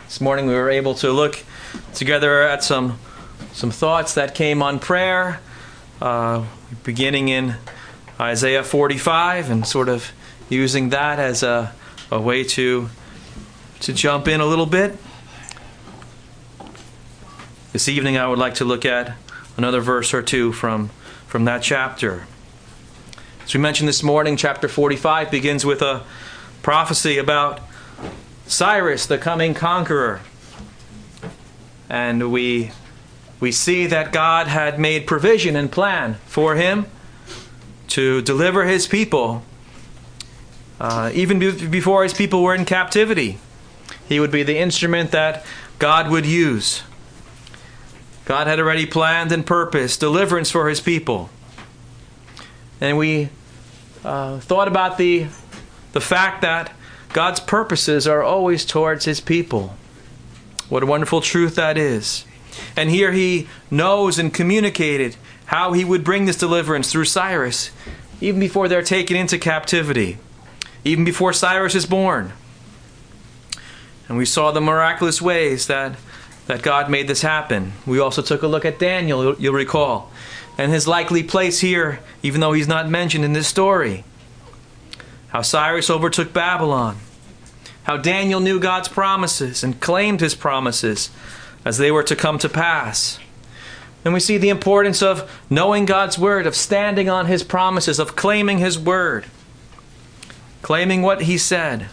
This morning we were able to look together at some thoughts that came on prayer, beginning in Isaiah 45 and sort of using that as a way to jump in a little bit. This evening I would like to look at another verse or two from that chapter. As we mentioned this morning, chapter 45 begins with a prophecy about Cyrus, the coming conqueror. And we see that God had made provision and plan for him to deliver his people. Even before his people were in captivity, he would be the instrument that God would use. God had already planned and purposed deliverance for his people. And we thought about the fact that God's purposes are always towards his people. What a wonderful truth that is. And here he knows and communicated how he would bring this deliverance through Cyrus, even before they're taken into captivity, even before Cyrus is born. And we saw the miraculous ways that God made this happen. We also took a look at Daniel, you'll recall, and his likely place here, even though he's not mentioned in this story. How Cyrus overtook Babylon. How Daniel knew God's promises and claimed his promises as they were to come to pass. And we see the importance of knowing God's word, of standing on his promises, of claiming his word, claiming what he said.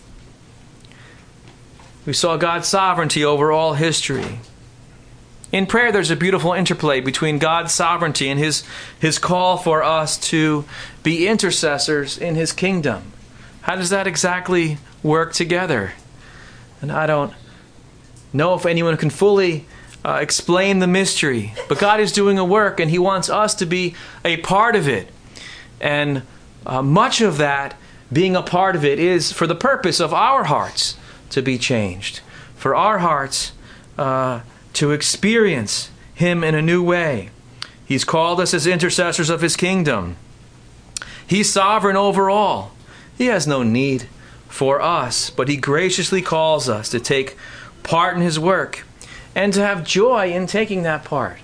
We saw God's sovereignty over all history. In prayer, there's a beautiful interplay between God's sovereignty and his call for us to be intercessors in his kingdom. How does that exactly work together? And I don't know if anyone can fully explain the mystery, but God is doing a work and he wants us to be a part of it. And much of that, being a part of it, is for the purpose of our hearts to be changed, for our hearts to experience him in a new way. He's called us as intercessors of his kingdom. He's sovereign over all. He has no need for us, but he graciously calls us to take part in his work and to have joy in taking that part.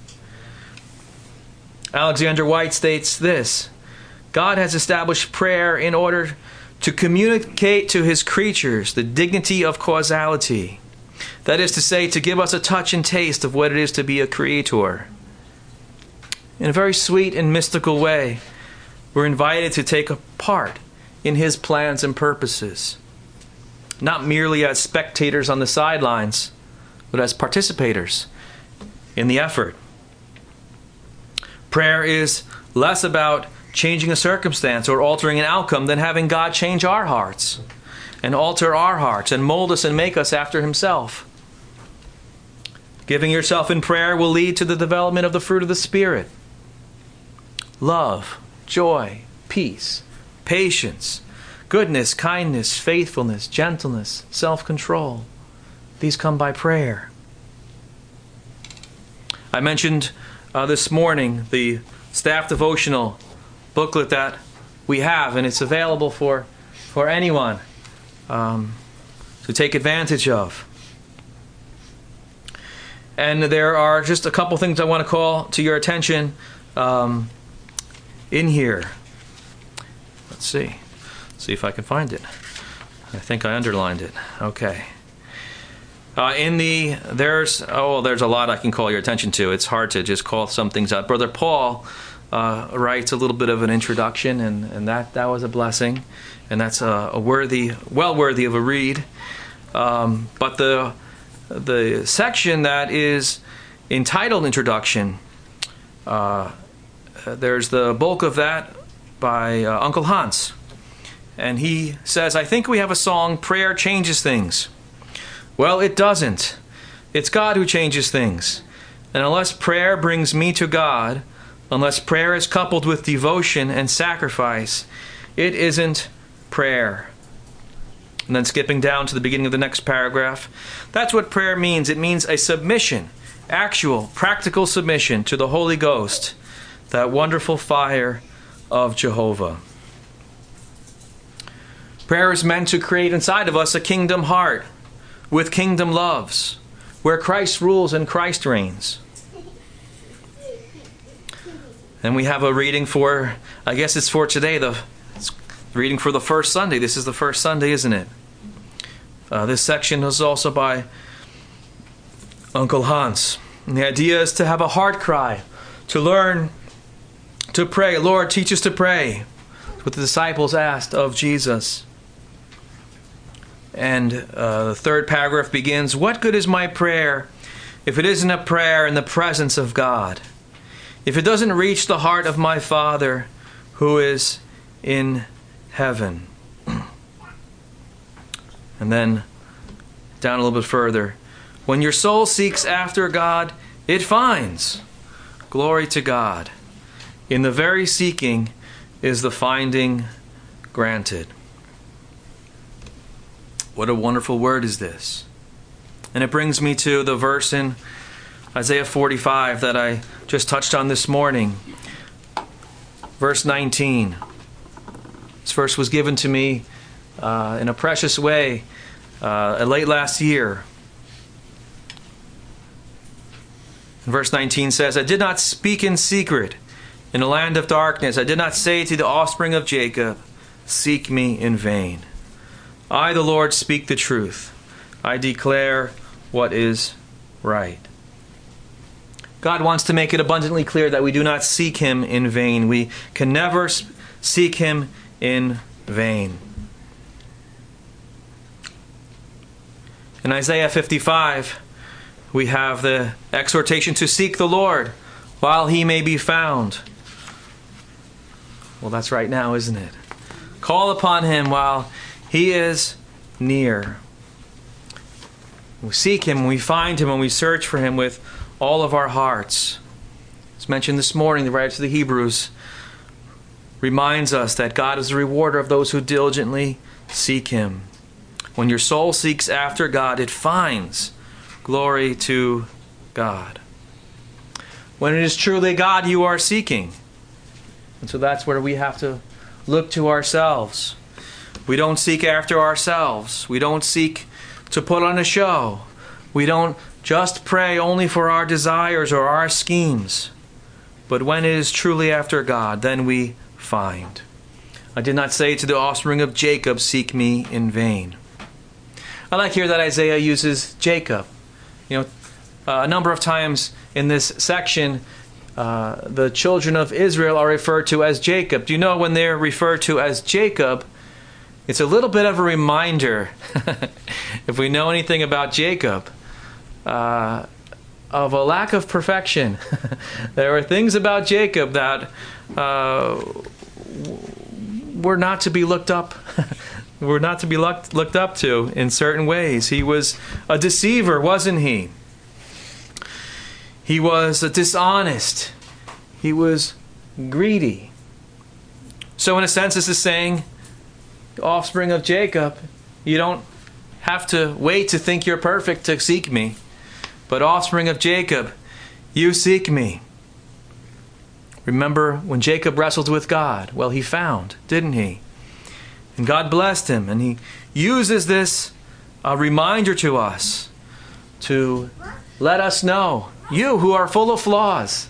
Alexander White states this: God has established prayer in order to communicate to his creatures the dignity of causality. That is to say, to give us a touch and taste of what it is to be a creator. In a very sweet and mystical way, we're invited to take a part in his plans and purposes. Not merely as spectators on the sidelines, but as participators in the effort. Prayer is less about changing a circumstance or altering an outcome than having God change our hearts and alter our hearts and mold us and make us after himself. Giving yourself in prayer will lead to the development of the fruit of the Spirit. Love, joy, peace, patience, goodness, kindness, faithfulness, gentleness, self-control. These come by prayer. I mentioned this morning the staff devotional booklet that we have, and it's available for anyone to take advantage of. And there are just a couple things I want to call to your attention in here. Let's see if I can find it. I think I underlined it. Okay. There's a lot I can call your attention to. It's hard to just call some things out. Brother Paul writes a little bit of an introduction, and that was a blessing, and that's well worthy of a read. But the section that is entitled Introduction, there's the bulk of that by Uncle Hans. And he says, I think we have a song, Prayer Changes Things. Well, it doesn't. It's God who changes things. And unless prayer brings me to God, unless prayer is coupled with devotion and sacrifice, it isn't prayer. And then skipping down to the beginning of the next paragraph, that's what prayer means. It means a submission, actual, practical submission to the Holy Ghost, that wonderful fire of Jehovah. Prayer is meant to create inside of us a kingdom heart, with kingdom loves, where Christ rules and Christ reigns. And we have a reading for, I guess it's for today, the reading for the first Sunday. This is the first Sunday, isn't it? This section is also by Uncle Hans. And the idea is to have a heart cry, to learn to pray. Lord, teach us to pray. That's what the disciples asked of Jesus. And the third paragraph begins, what good is my prayer if it isn't a prayer in the presence of God? If it doesn't reach the heart of my Father who is in heaven. And then down a little bit further. When your soul seeks after God, it finds. Glory to God. In the very seeking is the finding granted. What a wonderful word is this. And it brings me to the verse in Isaiah 45 that I just touched on this morning. Verse 19. This verse was given to me in a precious way late last year. And verse 19 says, I did not speak in secret in a land of darkness. I did not say to the offspring of Jacob, seek me in vain. I, the Lord, speak the truth. I declare what is right. God wants to make it abundantly clear that we do not seek Him in vain. We can never seek Him in vain. In Isaiah 55, we have the exhortation to seek the Lord while He may be found. Well, that's right now, isn't it? Call upon Him while He is near. We seek Him, we find Him, and we search for Him with all of our hearts. As mentioned this morning, the writer to the Hebrews reminds us that God is the rewarder of those who diligently seek Him. When your soul seeks after God, it finds. Glory to God. When it is truly God you are seeking. And so that's where we have to look to ourselves. We don't seek after ourselves. We don't seek to put on a show. We don't just pray only for our desires or our schemes. But when it is truly after God, then we find. I did not say to the offspring of Jacob, seek me in vain. I like here that Isaiah uses Jacob. A number of times in this section, the children of Israel are referred to as Jacob. Do you know when they're referred to as Jacob, it's a little bit of a reminder, if we know anything about Jacob, of a lack of perfection. There were things about Jacob that were not to be looked up. Were not to be looked up to in certain ways. He was a deceiver, wasn't he? He was dishonest. He was greedy. So in a sense, this is saying, offspring of Jacob, you don't have to wait to think you're perfect to seek me. But offspring of Jacob, you seek me. Remember when Jacob wrestled with God? Well, he found, didn't he? And God blessed him. And He uses this reminder to us to let us know, you who are full of flaws.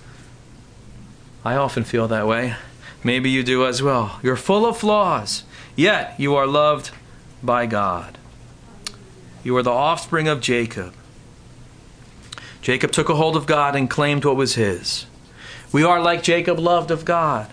I often feel that way. Maybe you do as well. You're full of flaws, yet you are loved by God. You are the offspring of Jacob. Jacob took a hold of God and claimed what was his. We are like Jacob, loved of God.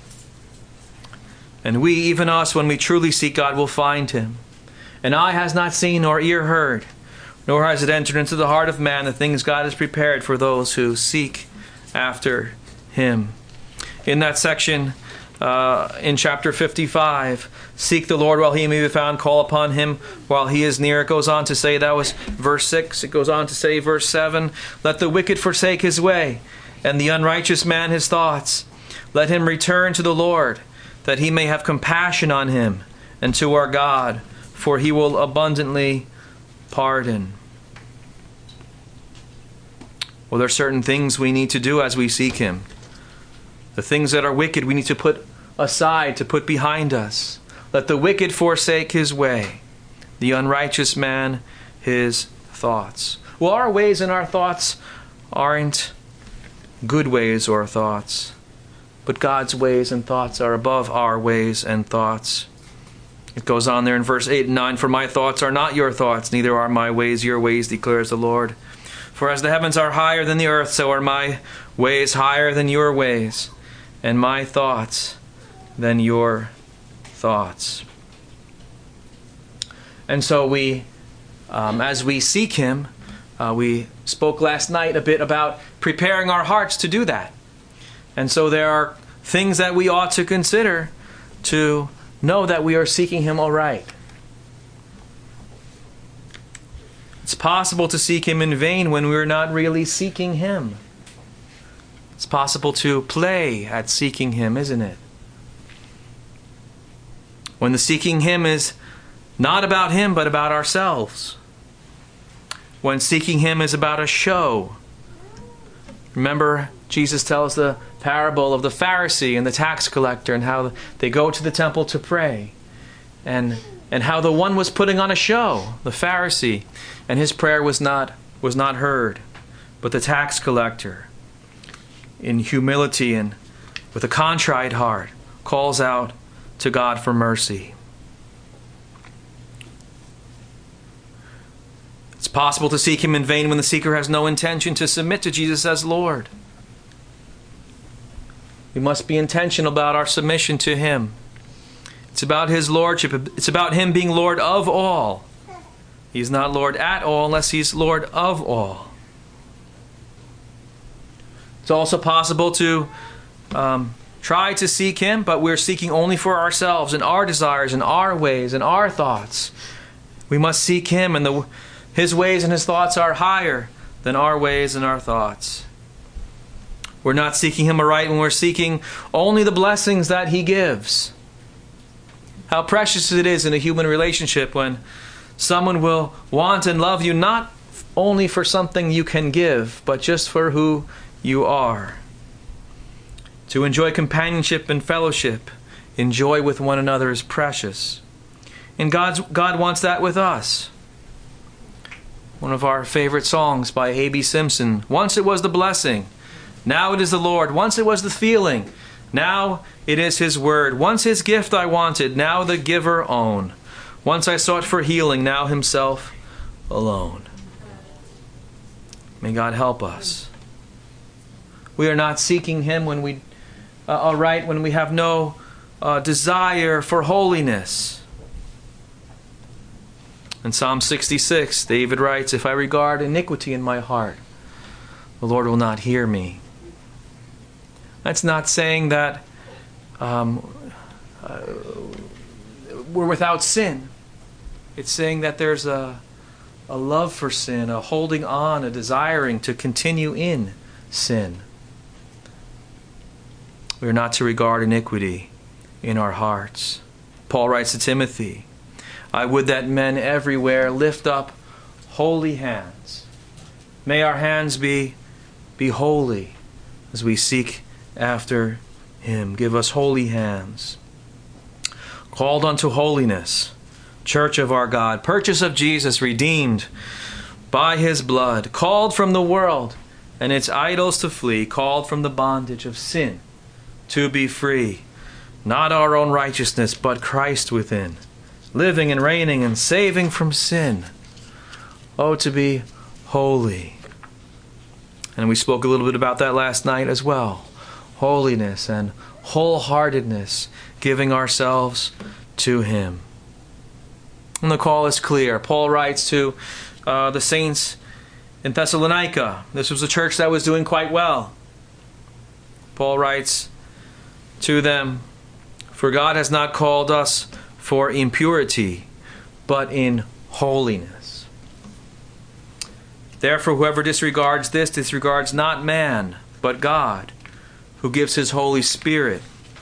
And we, even us, when we truly seek God, will find Him. And eye has not seen nor ear heard, nor has it entered into the heart of man the things God has prepared for those who seek after Him. In that section, in chapter 55, seek the Lord while He may be found, call upon Him while He is near. It goes on to say, that was verse 6. It goes on to say, verse 7, let the wicked forsake his way, and the unrighteous man his thoughts. Let him return to the Lord, that He may have compassion on him, and to our God, for He will abundantly pardon. Well, there are certain things we need to do as we seek Him. The things that are wicked we need to put aside, to put behind us. Let the wicked forsake his way, the unrighteous man his thoughts. Well, our ways and our thoughts aren't good ways or thoughts, but God's ways and thoughts are above our ways and thoughts. It goes on there in verse 8 and 9, "For my thoughts are not your thoughts, neither are my ways your ways, declares the Lord. For as the heavens are higher than the earth, so are my ways higher than your ways, and my thoughts than your thoughts." And so as we seek him, we spoke last night a bit about preparing our hearts to do that. And so there are things that we ought to consider to know that we are seeking him aright. It's possible to seek him in vain when we're not really seeking him. It's possible to play at seeking him, isn't it? When the seeking him is not about him, but about ourselves. When seeking him is about a show. Remember, Jesus tells the parable of the Pharisee and the tax collector and how they go to the temple to pray. And how the one was putting on a show, the Pharisee, and his prayer was not heard. But the tax collector, in humility and with a contrite heart, calls out to God for mercy. It's possible to seek him in vain when the seeker has no intention to submit to Jesus as Lord. We must be intentional about our submission to him. It's about his lordship. It's about him being Lord of all. He's not Lord at all unless he's Lord of all. It's also possible to try to seek him, but we're seeking only for ourselves and our desires and our ways and our thoughts. We must seek him, and his ways and his thoughts are higher than our ways and our thoughts. We're not seeking him aright when we're seeking only the blessings that he gives. How precious it is in a human relationship when someone will want and love you not only for something you can give, but just for who you are. To enjoy companionship and fellowship, enjoy with one another is precious. And God wants that with us. One of our favorite songs by A.B. Simpson, "Once it was the blessing, now it is the Lord. Once it was the feeling, now it is his word. Once his gift I wanted, now the giver own. Once I sought for healing, now himself alone." May God help us. We are not seeking him when we when we have no desire for holiness. In Psalm 66, David writes, "If I regard iniquity in my heart, the Lord will not hear me." That's not saying that we're without sin. It's saying that there's a love for sin, a holding on, a desiring to continue in sin. We are not to regard iniquity in our hearts. Paul writes to Timothy, "I would that men everywhere lift up holy hands." May our hands be holy as we seek after him. Give us holy hands. Called unto holiness, church of our God, purchase of Jesus, redeemed by his blood, called from the world and its idols to flee, called from the bondage of sin to be free. Not our own righteousness, but Christ within, living and reigning and saving from sin. Oh, to be holy. And we spoke a little bit about that last night as well. Holiness and wholeheartedness, giving ourselves to him. And the call is clear. Paul writes to the saints in Thessalonica. This was a church that was doing quite well. Paul writes to them, "For God has not called us for impurity, but in holiness. Therefore, whoever disregards this disregards not man, but God, who gives his Holy Spirit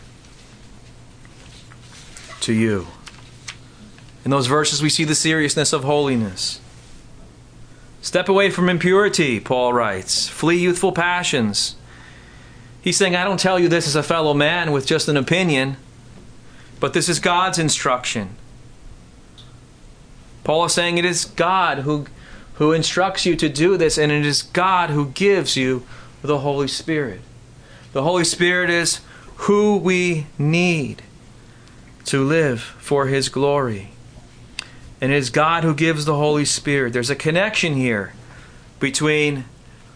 to you." In those verses, we see the seriousness of holiness. Step away from impurity, Paul writes. Flee youthful passions. He's saying, I don't tell you this as a fellow man with just an opinion, but this is God's instruction. Paul is saying it is God who instructs you to do this, and it is God who gives you the Holy Spirit. The Holy Spirit is who we need to live for His glory. And it is God who gives the Holy Spirit. There's a connection here between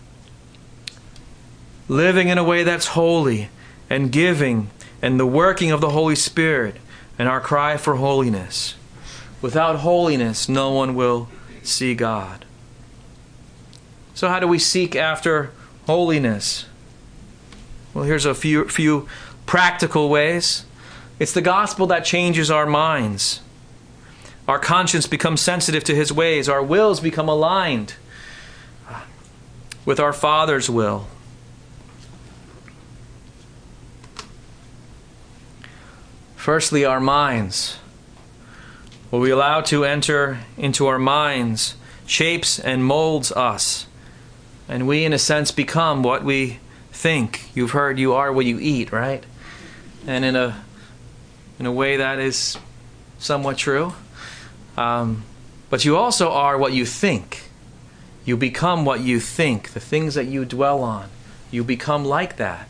living in a way that's holy and giving and the working of the Holy Spirit and our cry for holiness. Without holiness, no one will see God. So how do we seek after holiness? Well, here's a few practical ways. It's the gospel that changes our minds. Our conscience becomes sensitive to His ways. Our wills become aligned with our Father's will. Firstly, our minds. What we allow to enter into our minds shapes and molds us. And we, in a sense, become what we think. You've heard you are what you eat, right? And in a way that is somewhat true. But you also are what you think. You become what you think. The things that you dwell on, you become like that.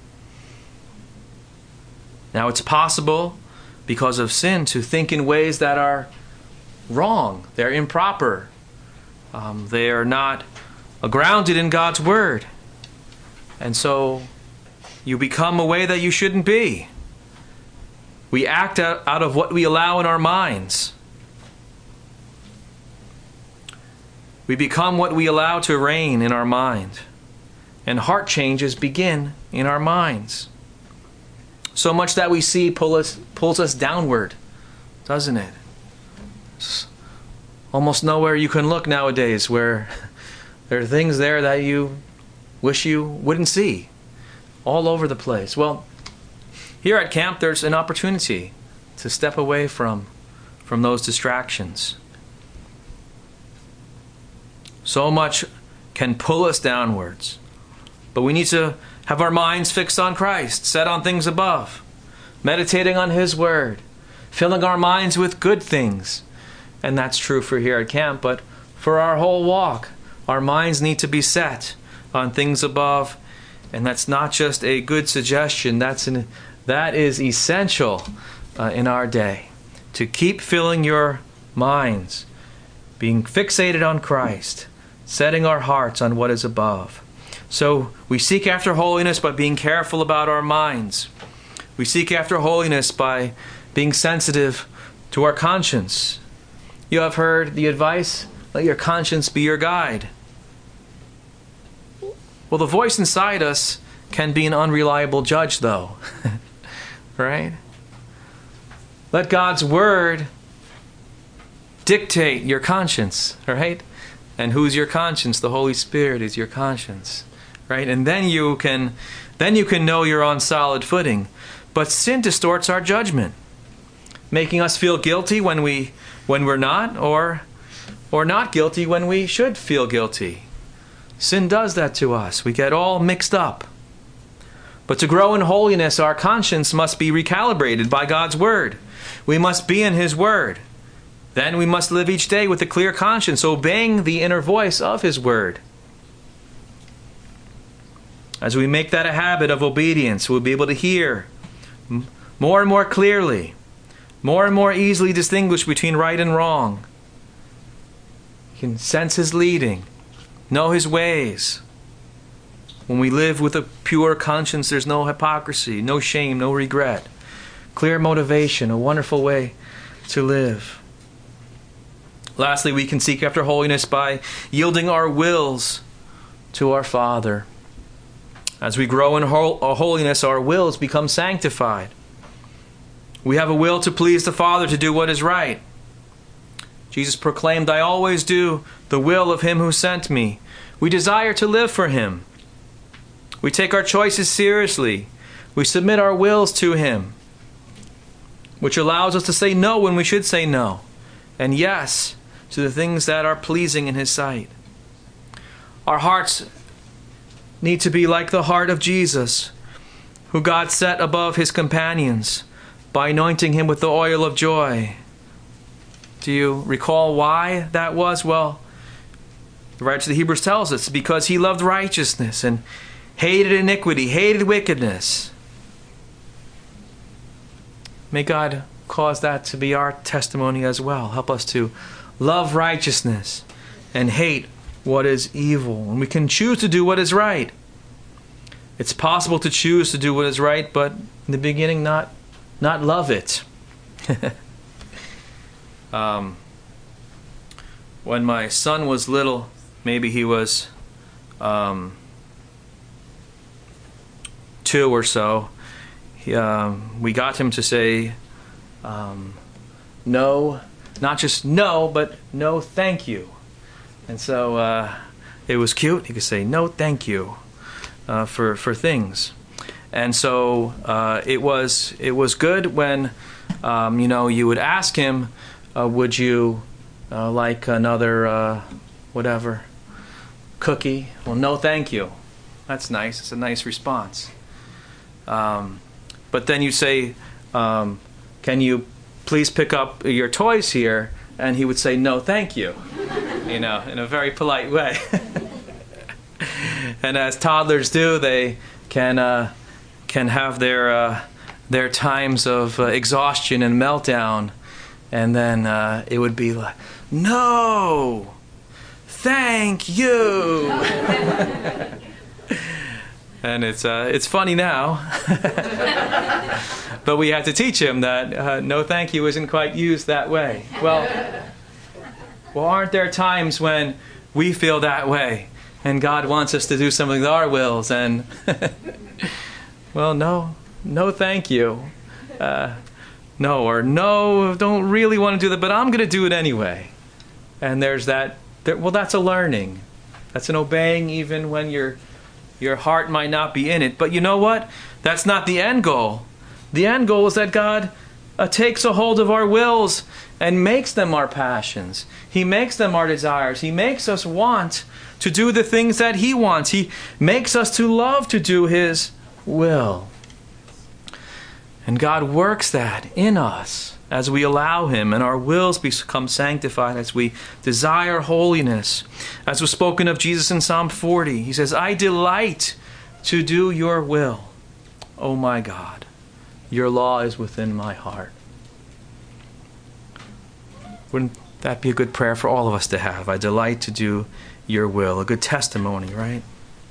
Now it's possible, because of sin, to think in ways that are wrong. They're improper. They are not grounded in God's Word. And so you become a way that you shouldn't be. We act out of what we allow in our minds. We become what we allow to reign in our mind. And heart changes begin in our minds. So much that we see pulls us downward, doesn't it? It's almost nowhere you can look nowadays where there are things there that you wish you wouldn't see. All over the place. Well, here at camp there's an opportunity to step away from those distractions. So much can pull us downwards. But we need to have our minds fixed on Christ, set on things above, meditating on His Word, filling our minds with good things. And that's true for here at camp, but for our whole walk, our minds need to be set on things above. And that's not just a good suggestion, that is essential in our day. To keep filling your minds, being fixated on Christ, setting our hearts on what is above. So we seek after holiness by being careful about our minds. We seek after holiness by being sensitive to our conscience. You have heard the advice, let your conscience be your guide. Well, the voice inside us can be an unreliable judge, though. Right? Let God's Word dictate your conscience, right? And who's your conscience? The Holy Spirit is your conscience. Right? And then you can know you're on solid footing. But sin distorts our judgment, making us feel guilty when we're not, or not guilty when we should feel guilty. Sin does that to us. We get all mixed up. But to grow in holiness, our conscience must be recalibrated by God's Word. We must be in His Word. Then we must live each day with a clear conscience, obeying the inner voice of His Word. As we make that a habit of obedience, we'll be able to hear more and more clearly, more and more easily distinguish between right and wrong. You can sense His leading, know His ways. When we live with a pure conscience, there's no hypocrisy, no shame, no regret. Clear motivation, a wonderful way to live. Lastly, we can seek after holiness by yielding our wills to our Father. As we grow in holiness, our wills become sanctified. We have a will to please the Father, to do what is right. Jesus proclaimed, I always do the will of Him who sent me. We desire to live for Him. We take our choices seriously. We submit our wills to Him, which allows us to say no when we should say no, and yes to the things that are pleasing in His sight. Our hearts need to be like the heart of Jesus, who God set above His companions by anointing Him with the oil of joy. Do you recall why that was? Well, the writer to the Hebrews tells us because he loved righteousness and hated iniquity, hated wickedness. May God cause that to be our testimony as well. Help us to love righteousness and hate what is evil. And we can choose to do what is right. It's possible to choose to do what is right, but in the beginning not love it. When my son was little, maybe he was 2 or so, we got him to say no, not just no, but no thank you. And so it was cute. He could say no thank you for things. And so it was good when you would ask him, would you like another whatever cookie? Well, no thank you. That's nice. It's a nice response. But then you say, can you please pick up your toys here? And he would say, no thank you, in a very polite way. And as toddlers do, they can have their times of exhaustion and meltdown, and then it would be like, no, thank you. And it's funny now, but we had to teach him that no thank you isn't quite used that way. Well, aren't there times when we feel that way, and God wants us to do something with our wills, and well, no thank you, no, or no, don't really want to do that, but I'm going to do it anyway. And there's that. Well, that's a learning. That's an obeying, even when your heart might not be in it. But you know what? That's not the end goal. The end goal is that God takes a hold of our wills and makes them our passions. He makes them our desires. He makes us want to do the things that He wants. He makes us to love to do His will. And God works that in us as we allow Him, and our wills become sanctified as we desire holiness. As was spoken of Jesus in Psalm 40, He says, I delight to do your will, O my God. Your law is within my heart. Wouldn't that be a good prayer for all of us to have? I delight to do your will. A good testimony, right?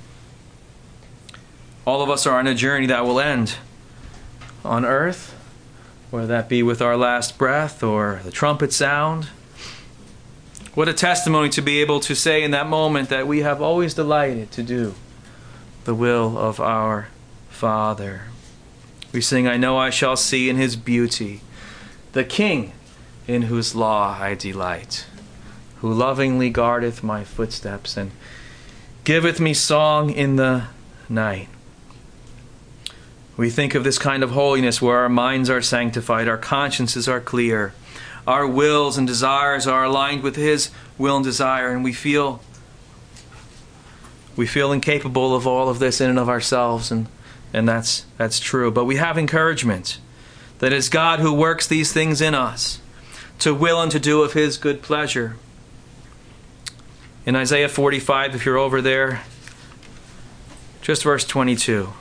All of us are on a journey that will end on earth, whether that be with our last breath or the trumpet sound. What a testimony to be able to say in that moment that we have always delighted to do the will of our Father. We sing, I know I shall see in His beauty the King in whose law I delight, who lovingly guardeth my footsteps and giveth me song in the night. We think of this kind of holiness where our minds are sanctified, our consciences are clear, our wills and desires are aligned with His will and desire, and we feel incapable of all of this in and of ourselves, and that's true. But we have encouragement that it's God who works these things in us to will and to do of His good pleasure. In Isaiah 45, if you're over there, just verse 22.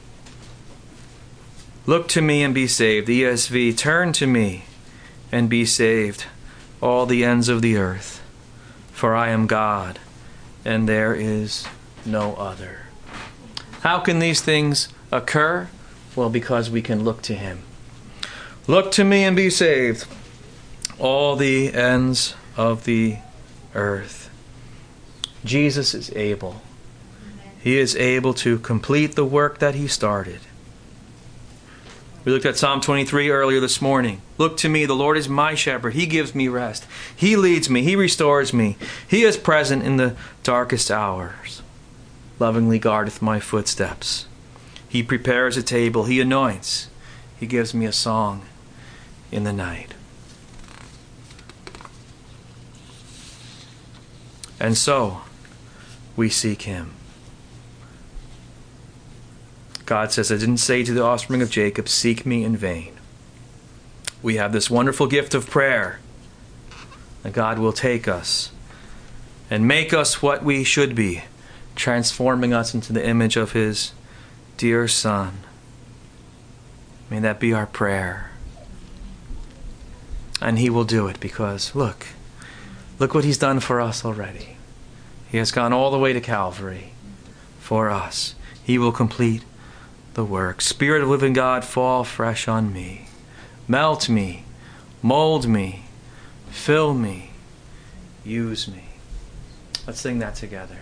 Look to me and be saved. The ESV, turn to me and be saved, all the ends of the earth. For I am God, and there is no other. How can these things occur? Well, because we can look to Him. Look to me and be saved, all the ends of the earth. Jesus is able. He is able to complete the work that He started. We looked at Psalm 23 earlier this morning. Look to me, the Lord is my shepherd. He gives me rest. He leads me. He restores me. He is present in the darkest hours. Lovingly guardeth my footsteps. He prepares a table. He anoints. He gives me a song in the night. And so, we seek Him. God says, I didn't say to the offspring of Jacob, seek me in vain. We have this wonderful gift of prayer. that God will take us and make us what we should be, transforming us into the image of His dear Son. May that be our prayer. And He will do it because, look what He's done for us already. He has gone all the way to Calvary for us. He will complete the work. Spirit of living God, fall fresh on me. Melt me, mold me, fill me, use me. Let's sing that together.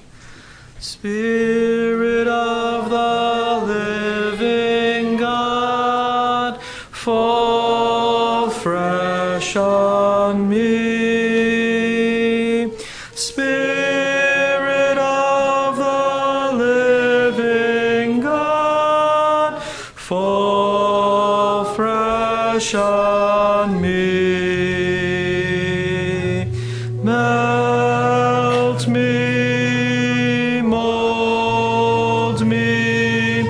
Spirit of the living God, fall fresh on me. Spirit of the living God, fall fresh on me. Melt me, mold me,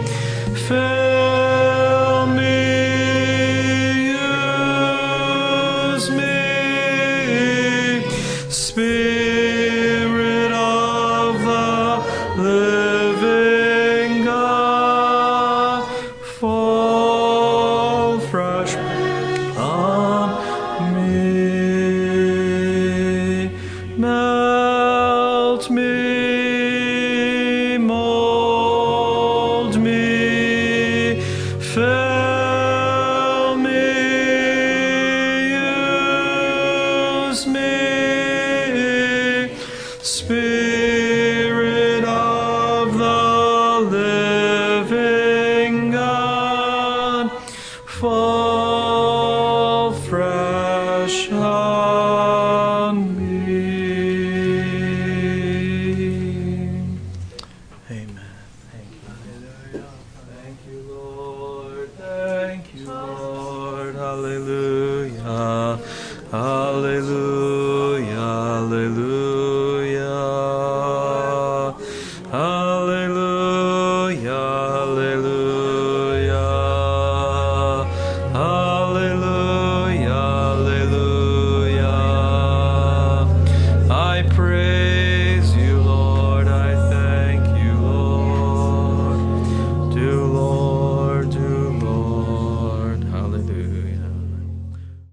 fill me, use me. Spirit of the living God, fall fresh on me. Melt me, mold me, fill me, use me. Spirit of the living God, fall fresh on me. Amen. Thank you. Thank you, Lord. Thank you, Lord. Hallelujah. Hallelujah. Hallelujah. Hallelujah. Hallelujah.